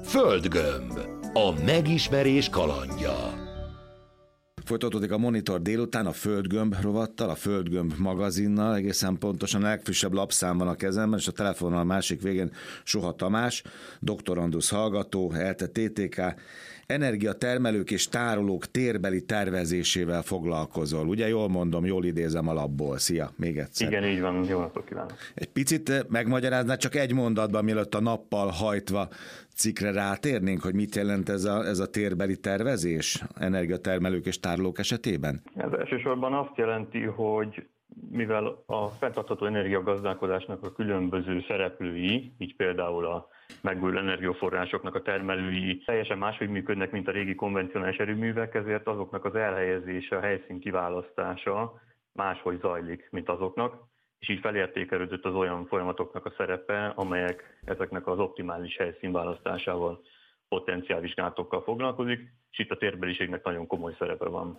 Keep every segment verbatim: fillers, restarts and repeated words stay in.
Földgömb. A megismerés kalandja. Folytatódik a Monitor délután a Földgömb rovattal, a Földgömb magazinnal, egészen pontosan a legfrissebb lapszám van a kezemben, és a telefonnal a másik végén Soha Tamás, doktorandusz hallgató, ELTE té té ká, energiatermelők és tárolók térbeli tervezésével foglalkozol. Ugye jól mondom, jól idézem a lapból. Szia, még egyszer. Igen, így van, jó napot kívánok. Egy picit megmagyarázná csak egy mondatban, mielőtt a nappal hajtva cikkre rátérnénk, hogy mit jelent ez a, ez a térbeli tervezés energiatermelők és tárolók esetében? Ez elsősorban azt jelenti, hogy mivel a fenntartható energiagazdálkodásnak a különböző szereplői, így például a megújuló energiaforrásoknak a termelői teljesen máshogy működnek, mint a régi konvencionális erőművek, ezért azoknak az elhelyezése, a helyszín kiválasztása máshogy zajlik, mint azoknak, és így felértékelődött az olyan folyamatoknak a szerepe, amelyek ezeknek az optimális helyszínválasztásával, potenciálvizsgálatokkal foglalkozik, és itt a térbeliségnek nagyon komoly szerepe van.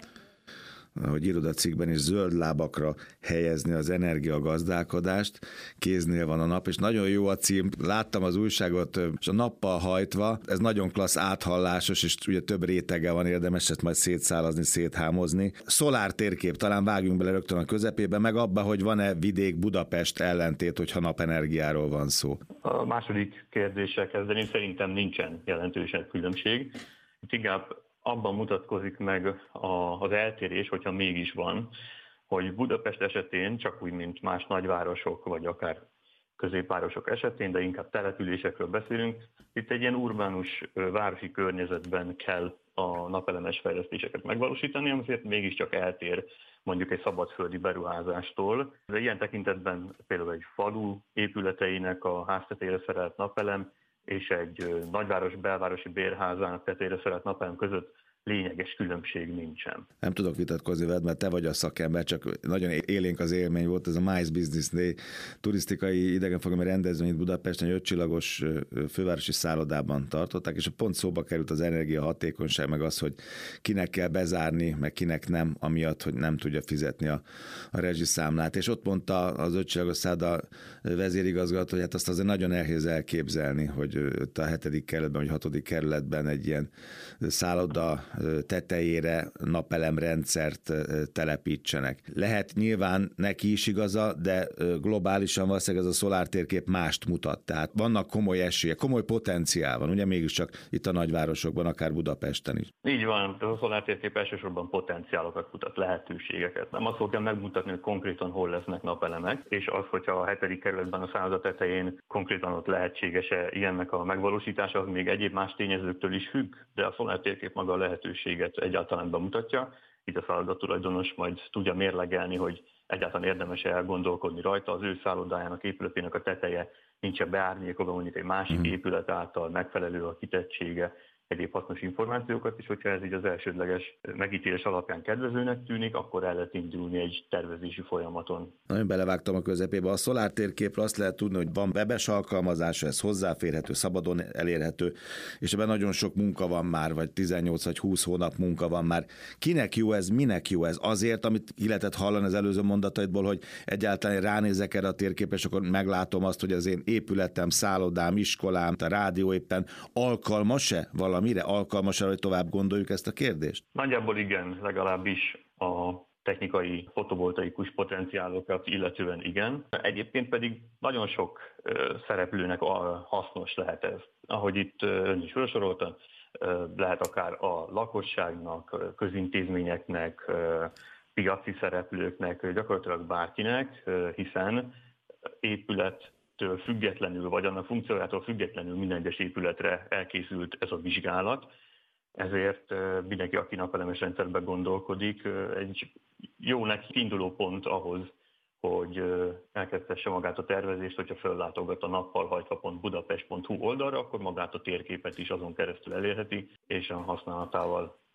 Ahogy írod a cikkben is, zöld lábakra helyezni az energiagazdálkodást, kéznél van a nap, és nagyon jó a cím, láttam az újságot, és a nappal hajtva, ez nagyon klassz, áthallásos, és ugye több rétege van, érdemes ezt majd szétszálazni, széthámozni. Szolár térkép, talán vágjunk bele rögtön a közepébe, meg abba, hogy van-e vidék-Budapest ellentét, hogyha napenergiáról van szó. A második kérdéssel kezdeni, szerintem nincsen jelentősen különbség. Itt inkább abban mutatkozik meg az eltérés, hogyha mégis van, hogy Budapest esetén, csak úgy, mint más nagyvárosok, vagy akár középvárosok esetén, de inkább településekről beszélünk, itt egy ilyen urbánus városi környezetben kell a napelemes fejlesztéseket megvalósítani, azért mégiscsak eltér mondjuk egy szabadföldi beruházástól. De ilyen tekintetben például egy falu épületeinek a háztetejére szerelt napelem és egy nagyváros belvárosi bérházának tetejére szerelt napelem között lényeges különbség nincsen. Nem tudok vitatkozni veled, mert te vagy a szakember, csak nagyon élénk az élmény volt, ez a MICE Business Day turisztikai idegenforgalmi rendezvényt Budapesten, egy ötcsillagos fővárosi szállodában tartották, és pont szóba került az energiahatékonyság, meg az, hogy kinek kell bezárni, meg kinek nem, amiatt, hogy nem tudja fizetni a, a rezsiszámlát. És ott mondta az ötcsillagos szálloda vezérigazgató, hogy hát azt azért nagyon nehéz elképzelni, hogy a hetedik kerületben, vagy hatodik kerületben egy ilyen szálloda tetejére napelemrendszert telepítsenek. Lehet nyilván neki is igaza, de globálisan valószínűleg ez a szolártérkép mást mutat. Tehát vannak komoly esélyek, komoly potenciál van, ugye mégiscsak itt a nagyvárosokban, akár Budapesten is. Így van, a szolártérkép elsősorban potenciálokat mutat, lehetőségeket. Nem azt fogja megmutatni, hogy konkrétan hol lesznek napelemek, és az, hogyha a hetedik kerületben a szálloda tetején konkrétan ott lehetséges-e ilyennek a megvalósítása, az még egyéb más tényezőktől is függ, de a szolártérkép maga a lehetőséget egyáltalán bemutatja. Itt a szállodatulajdonos majd tudja mérlegelni, hogy egyáltalán érdemes elgondolkodni rajta, az ő szállodájának, épületének a teteje nincs beárnyékolva, mondjuk egy másik épület által megfelelő a kitettsége, egyéb hasznos információkat, és hogyha ez így az elsődleges megítélés alapján kedvezőnek tűnik, akkor el lehet indulni egy tervezési folyamaton. Nagyon belevágtam a közepébe. A szolártérképről azt lehet tudni, hogy van webes alkalmazása, ez hozzáférhető, szabadon elérhető, és ebben nagyon sok munka van már, vagy tizennyolc vagy húsz hónap munka van már. Kinek jó ez, minek jó ez? Azért, amit ki lehetett hallani az előző mondataidból, hogy egyáltalán ránézek erre a térképre, és akkor meglátom azt, hogy az én épületem, szállodám, iskolám, a rádió éppen alkalmas-e valami mire alkalmas arra, hogy tovább gondoljuk ezt a kérdést? Nagyjából igen, legalábbis a technikai fotovoltaikus potenciálokat illetően igen. Egyébként pedig nagyon sok szereplőnek hasznos lehet ez. Ahogy itt ön is felsorolta, lehet akár a lakosságnak, közintézményeknek, piaci szereplőknek, gyakorlatilag bárkinek, hiszen épület től függetlenül, vagy annak funkciójától függetlenül minden egyes épületre elkészült ez a vizsgálat. Ezért mindenki, aki napelemes rendszerben gondolkodik, egy jó neki induló pont ahhoz, hogy elkezdhesse magát a tervezést, hogyha fellátogat a nappalhajtva pont budapest pont hu oldalra, akkor magát a térképet is azon keresztül elérheti, és a használatával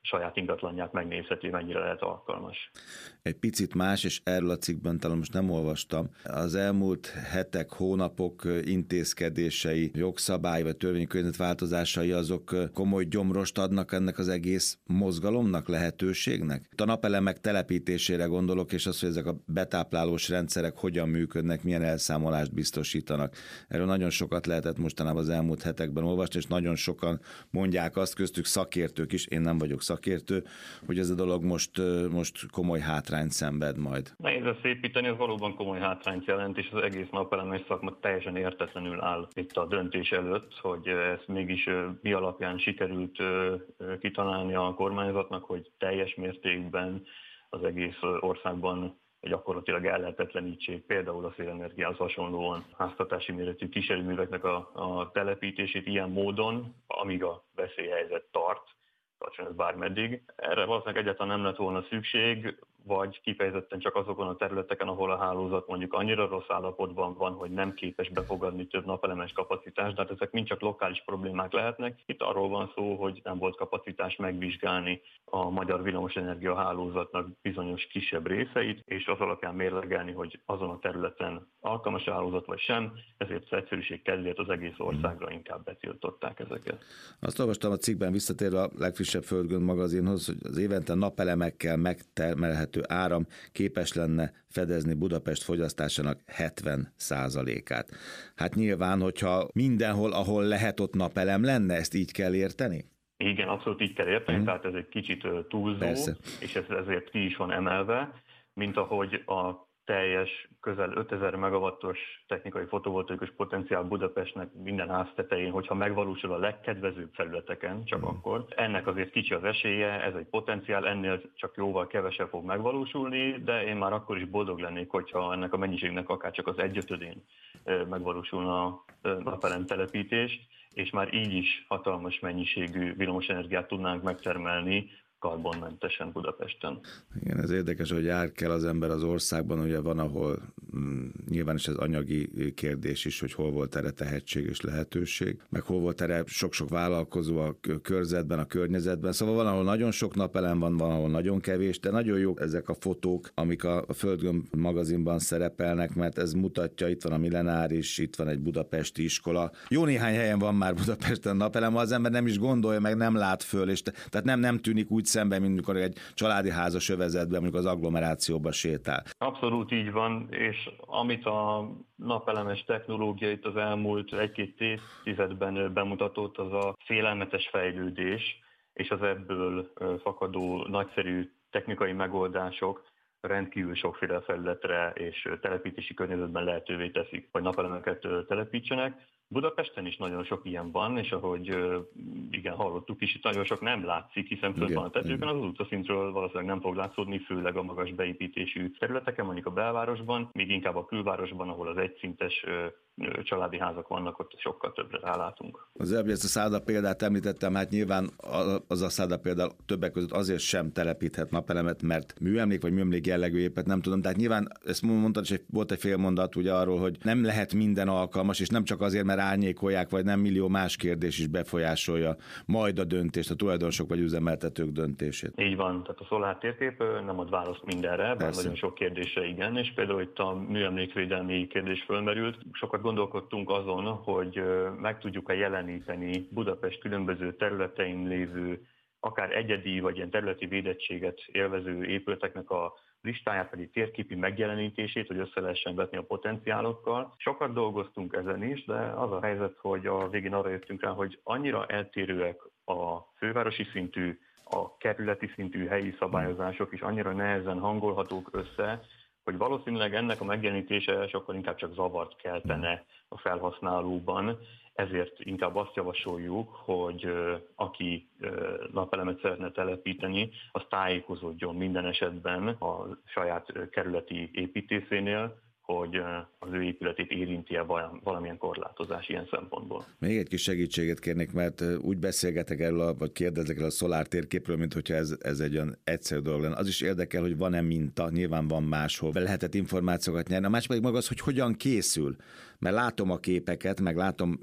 saját ingatlanját megnézheti, mennyire lehet alkalmas. Egy picit más, és erről a cikkben talán most nem olvastam. Az elmúlt hetek, hónapok intézkedései, jogszabály vagy törvénykönyv változásai azok komoly gyomrost adnak ennek az egész mozgalomnak, lehetőségnek? A napelemek telepítésére gondolok, és az, hogy ezek a betáplálós rendszerek hogyan működnek, milyen elszámolást biztosítanak. Erről nagyon sokat lehetett mostanában az elmúlt hetekben olvasni, és nagyon sokan mondják azt, köztük szakértők is, én nem vagyok szakértő, hogy ez a dolog most, most komoly hátrányt szenved majd. Nehéz ezt szépíteni, ez valóban komoly hátrányt jelent, és az egész napelemes szakma teljesen értetlenül áll itt a döntés előtt, hogy ezt mégis mi alapján sikerült kitalálni a kormányzatnak, hogy teljes mértékben az egész országban gyakorlatilag ellehetetlenítsék például a szélenergiához hasonlóan háztartási méretű kísérőműveknek a, a telepítését ilyen módon, amíg a veszélyhelyzet tart, tartson ez bármeddig. Erre valószínűleg egyáltalán nem lett volna szükség, vagy kifejezetten csak azokon a területeken, ahol a hálózat mondjuk annyira rossz állapotban van, hogy nem képes befogadni több napelemes kapacitást, de hát ezek mind csak lokális problémák lehetnek. Itt arról van szó, hogy nem volt kapacitás megvizsgálni a magyar villamosenergia hálózatnak bizonyos kisebb részeit, és az alapján mérlegelni, hogy azon a területen alkalmas hálózat vagy sem, ezért az egyszerűség kedvéért az egész országra inkább betiltották ezeket. Azt olvastam a cikkben, visszatérve a legfrissebb Földgönd magazinhoz, hogy az évente napelemekkel megtermelhető áram képes lenne fedezni Budapest fogyasztásának hetven százalékát. Hát nyilván, hogyha mindenhol, ahol lehet, ott napelem lenne, ezt így kell érteni? Igen, abszolút így kell érteni, hmm. tehát ez egy kicsit túlzó, Persze. és ez ezért ki is van emelve, mint ahogy a teljes, közel ötezer megawattos technikai fotovoltaikus potenciál Budapestnek minden ház tetején, hogyha megvalósul a legkedvezőbb felületeken, csak mm. akkor. Ennek azért kicsi az esélye, ez egy potenciál, ennél csak jóval kevesebb fog megvalósulni, de én már akkor is boldog lennék, hogyha ennek a mennyiségnek akár csak az egyötödén megvalósulna a napelem telepítés, és már így is hatalmas mennyiségű villamosenergiát tudnánk megtermelni karbonmentesen Budapesten. Igen, ez érdekes, hogy jár kell az ember az országban, ugye van, ahol mm, nyilván is ez anyagi kérdés is, hogy hol volt erre tehetség és lehetőség, meg hol volt erre sok-sok vállalkozó a körzetben, a környezetben. Szóval van, ahol nagyon sok napelem van, van, ahol nagyon kevés, de nagyon jók ezek a fotók, amik a Földgömb magazinban szerepelnek, mert ez mutatja, itt van a Millenáris, itt van egy budapesti iskola. Jó néhány helyen van már Budapesten napelem, az ember nem is gondolja, meg nem lát föl, és te, tehát nem, nem tűnik úgy szemben, mint amikor egy családi házas övezetben, mondjuk az agglomerációba sétál. Abszolút így van, és amit a napelemes technológia itt az elmúlt egy-két évtizedben bemutatott, az a félelmetes fejlődés, és az ebből fakadó nagyszerű technikai megoldások rendkívül sokféle felületre és telepítési környezetben lehetővé teszik, hogy napelemeket telepítsenek. Budapesten is nagyon sok ilyen van, és ahogy igen, hallottuk is, itt nagyon sok nem látszik, hiszen fönt van a tetőkön, az utcaszintről valószínűleg nem fog látszódni, főleg a magas beépítésű területeken, mondjuk a belvárosban, még inkább a külvárosban, ahol az egyszintes családi házak vannak, ott sokkal többre rálátunk. Az előbb ezt a szálloda példát említettem, hát nyilván az a szálloda példa többek között azért sem telepíthet napelemet, mert műemlék vagy műemlék jellegű épület, nem tudom. Tehát nyilván ezt mondtad, és volt egy fél mondat ugye arról, hogy nem lehet minden alkalmas, és nem csak azért, mert árnyékolják, vagy nem millió más kérdés is befolyásolja majd a döntést, a tulajdonosok vagy üzemeltetők döntését. Így van, tehát a szolár térkép nem ad választ mindenre, bár nagyon sok kérdésre igen, és például itt a műemlékvédelmi kérdés fölmerült. Sokat gondolkodtunk azon, hogy meg tudjuk-e jeleníteni Budapest különböző területein lévő, akár egyedi vagy ilyen területi védettséget élvező épületeknek a listáját, pedig térképi megjelenítését, hogy össze lehessen vetni a potenciálokkal. Sokat dolgoztunk ezen is, de az a helyzet, hogy a végén arra jöttünk rá, hogy annyira eltérőek a fővárosi szintű, a kerületi szintű helyi szabályozások is annyira nehezen hangolhatók össze, hogy valószínűleg ennek a megjelenítése sokkal inkább csak zavart keltene a felhasználóban, ezért inkább azt javasoljuk, hogy aki napelemet szeretne telepíteni, az tájékozódjon minden esetben a saját kerületi építészénél, hogy az ő épületét érinti-e valamilyen korlátozás ilyen szempontból. Még egy kis segítséget kérnék, mert úgy beszélgetek erről, a, vagy kérdezek el a szolár térképről, mint hogyha ez, ez egy olyan egyszerű dolog lenne. Az is érdekel, hogy van-e minta, nyilván van máshol, lehetett információkat nyerni. A másik pedig maga az, hogy hogyan készül. Mert látom a képeket, meg látom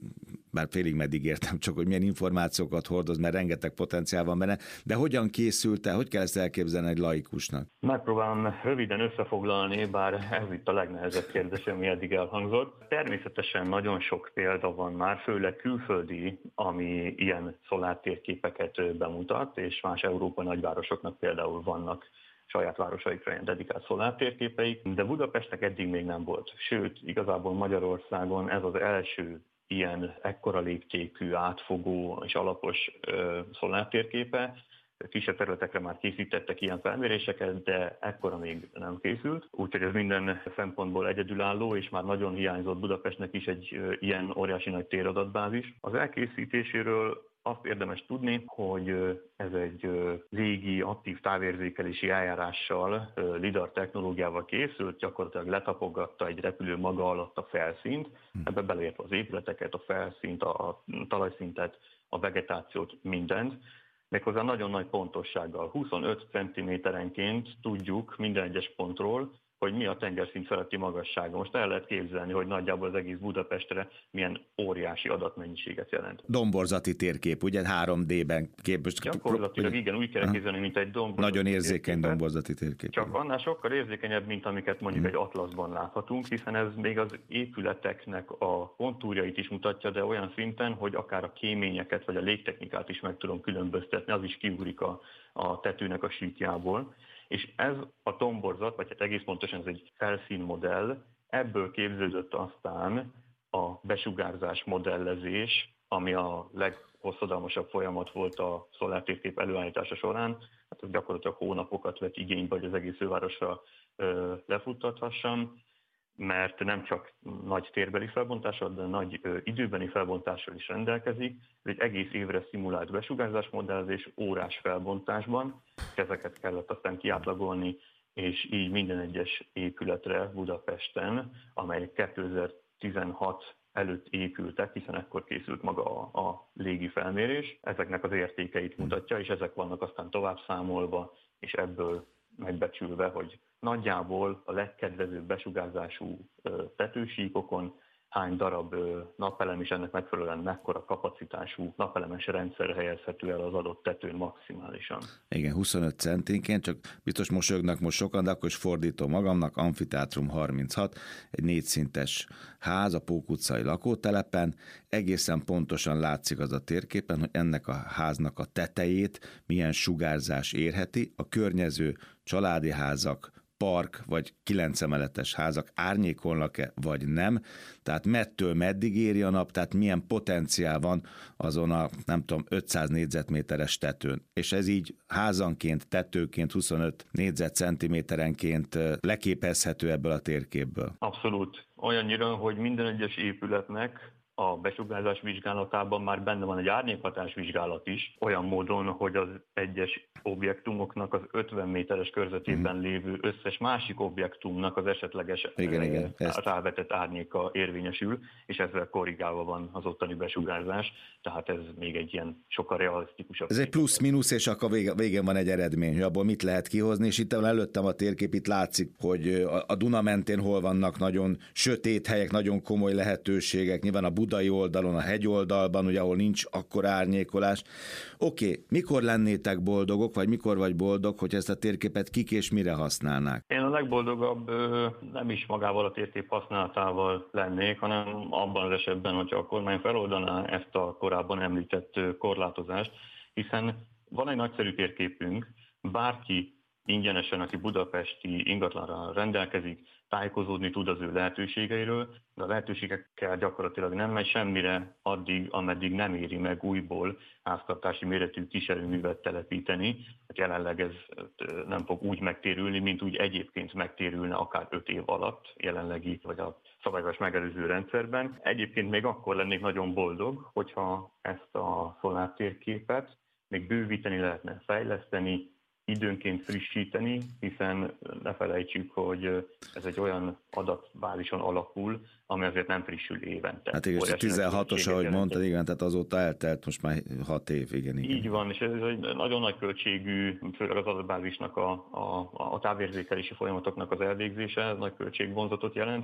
bár félig meddig értem csak, hogy milyen információkat hordoz, mert rengeteg potenciál van benne, de hogyan készült el, hogy kell ezt elképzelni egy laikusnak? Megpróbálom röviden összefoglalni, bár ez itt a legnehezebb kérdés, ami eddig elhangzott. Természetesen nagyon sok példa van már, főleg külföldi, ami ilyen szolártérképeket bemutat, és más európai nagyvárosoknak például vannak saját városaikra ilyen dedikált szolártérképeik, de Budapestnek eddig még nem volt. Sőt, igazából Magyarországon ez az első ilyen ekkora léptékű, átfogó és alapos ö, szolártérképe. Kisebb területekre már készítettek ilyen felméréseket, de ekkora még nem készült. Úgyhogy ez minden szempontból egyedülálló, és már nagyon hiányzott Budapestnek is egy ö, ilyen óriási nagy téradatbázis. Az elkészítéséről azt érdemes tudni, hogy ez egy légi aktív távérzékelési eljárással, lidar technológiával készült, gyakorlatilag letapogatta egy repülő maga alatt a felszínt, ebbe beleértve az épületeket, a felszínt, a talajszintet, a vegetációt, mindent. Méghozzá nagyon nagy pontossággal, huszonöt centiméterenként tudjuk minden egyes pontról, hogy mi a tengerszint feletti magassága. Most el lehet képzelni, hogy nagyjából az egész Budapestre milyen óriási adatmennyiséget jelent. Domborzati térkép, ugye három dé-ben kép. Gyakorlatilag igen, úgy kell képzelni, mint egy domborzati Nagyon érzékeny térképet, domborzati térkép. Csak annál sokkal érzékenyebb, mint amiket mondjuk hmm. egy atlaszban láthatunk, hiszen ez még az épületeknek a kontúrjait is mutatja, de olyan szinten, hogy akár a kéményeket vagy a légtechnikát is meg tudom különböztetni, az is kiugrik a, a tetőnek a síkjából. És ez a domborzat, vagy hát egész pontosan ez egy felszínmodell, ebből képződött aztán a besugárzás modellezés, ami a leghosszadalmasabb folyamat volt a szolártérkép előállítása során. Hát az gyakorlatilag hónapokat vett igénybe, hogy az egész fővárosra ö, lefuttathassam, mert nem csak nagy térbeli felbontással, de nagy ö, időbeni felbontással is rendelkezik. Ez egy egész évre szimulált besugárzás modellezés órás felbontásban, ezeket kellett aztán kiátlagolni, és így minden egyes épületre Budapesten, amely kétezer-tizenhat előtt épültek, hiszen ekkor készült maga a, a légi felmérés, ezeknek az értékeit mutatja, és ezek vannak aztán tovább számolva, és ebből megbecsülve, hogy nagyjából a legkedvezőbb besugárzású tetősíkokon hány darab napelem és ennek megfelelően mekkora kapacitású napelemes rendszer helyezhető el az adott tetőn maximálisan. Igen, huszonöt centinként, csak biztos mosolyognak most sokan, de akkor is fordítom magamnak, Amfiteátrum harminchat, egy négyszintes ház a Pók utcai lakótelepen, egészen pontosan látszik az a térképen, hogy ennek a háznak a tetejét milyen sugárzás érheti, a környező családi házak, park vagy kilencemeletes házak árnyékolnak-e, vagy nem, tehát mettől meddig éri a nap, tehát milyen potenciál van azon a, nem tudom, ötszáz négyzetméteres tetőn. És ez így házanként, tetőként, huszonöt négyzetcentiméterenként leképezhető ebből a térképből. Abszolút. Olyannyira, hogy minden egyes épületnek a besugárzás vizsgálatában már benne van egy árnyékhatás vizsgálat is, olyan módon, hogy az egyes objektumoknak az ötven méteres körzetében mm. lévő összes másik objektumnak az esetleges igen, igen, rávetett árnyéka érvényesül, és ezzel korrigálva van az ottani besugárzás, tehát ez még egy ilyen sokkal realisztikusabb. Ez egy plusz-minusz, és akkor vége, végén van egy eredmény, hogy abból mit lehet kihozni, és itt előttem a térkép, itt látszik, hogy a Duna mentén hol vannak nagyon sötét helyek, nagyon komoly lehetőségek, nyilván a budai oldalon, a hegyoldalban, ugye, ahol nincs akkora árnyékolás. Oké, okay, mikor lennétek boldogok, vagy mikor vagy boldog, hogy ezt a térképet kik és mire használnák? Én a legboldogabb nem is magával a térkép használatával lennék, hanem abban az esetben, hogyha a kormány feloldaná ezt a korábban említett korlátozást, hiszen van egy nagyszerű térképünk, bárki ingyenesen, aki budapesti ingatlanra rendelkezik, tájékozódni tud az ő lehetőségeiről, de a lehetőségekkel gyakorlatilag nem megy semmire addig, ameddig nem éri meg újból háztartási méretű kísérőművet telepíteni. Jelenleg ez nem fog úgy megtérülni, mint úgy egyébként megtérülne akár öt év alatt jelenlegi, vagy a szabályos megelőző rendszerben. Egyébként még akkor lennék nagyon boldog, hogyha ezt a szolártérképet még bővíteni lehetne, fejleszteni, időnként frissíteni, hiszen ne felejtsük, hogy ez egy olyan adatbázison alapul, ami azért nem frissül évente. Hát igen, tizenhatos, ahogy mondtad, igen, tehát azóta eltelt most már hat év, igen, igen. Így van, és ez egy nagyon nagy költségű, főleg az adatbázisnak a, a, a távérzékelési folyamatoknak az elvégzése, ez nagy költségvonzatot jelent.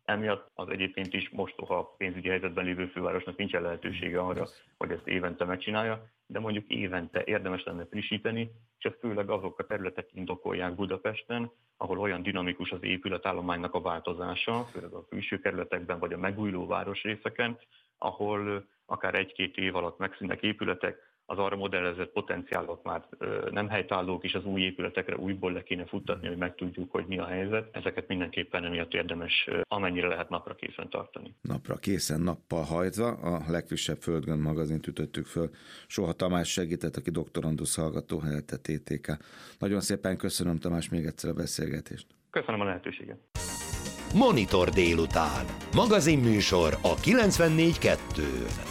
Emiatt az egyébként is mostoha pénzügyi helyzetben lévő fővárosnak nincsen lehetősége arra, hogy ezt évente megcsinálja, de mondjuk évente érdemes lenne frissíteni, és ezt főleg azok a területek indokolják Budapesten, ahol olyan dinamikus az épületállománynak a változása, főleg a külső kerületekben vagy a megújuló városrészeken, ahol akár egy-két év alatt megszűnnek épületek, az arra modellezett potenciálok már nem helytállók, és az új épületekre újból le kéne futtatni, hogy megtudjuk, hogy mi a helyzet. Ezeket mindenképpen emiatt érdemes amennyire lehet napra készen tartani. Napra készen, nappal hajtva. A legfrissebb Földgömb magazint ütöttük föl. Soha Tamás segített, aki doktorandusz hallgató, helyette té té ká. Nagyon szépen köszönöm, Tamás, még egyszer a beszélgetést. Köszönöm a lehetőséget. Monitor délután. Magazinműsor a kilencvennégy kettőn.